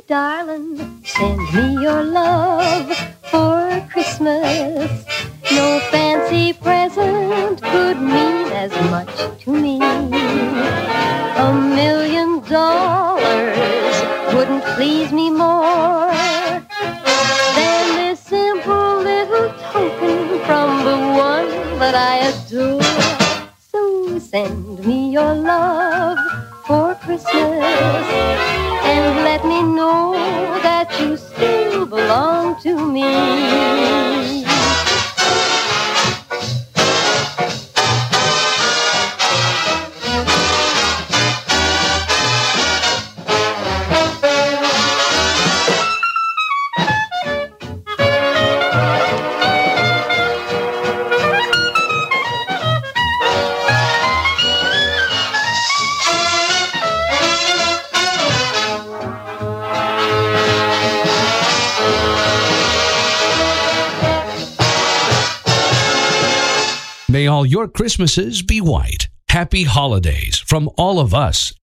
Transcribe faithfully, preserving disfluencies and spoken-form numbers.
darling, send me your love for Christmas. No fancy present could mean as much to me. A million dollars wouldn't please me more than this simple little token from the one that I adore. So send me your love for Christmas and let me know that you still belong to me. May all your Christmases be white. Happy holidays from all of us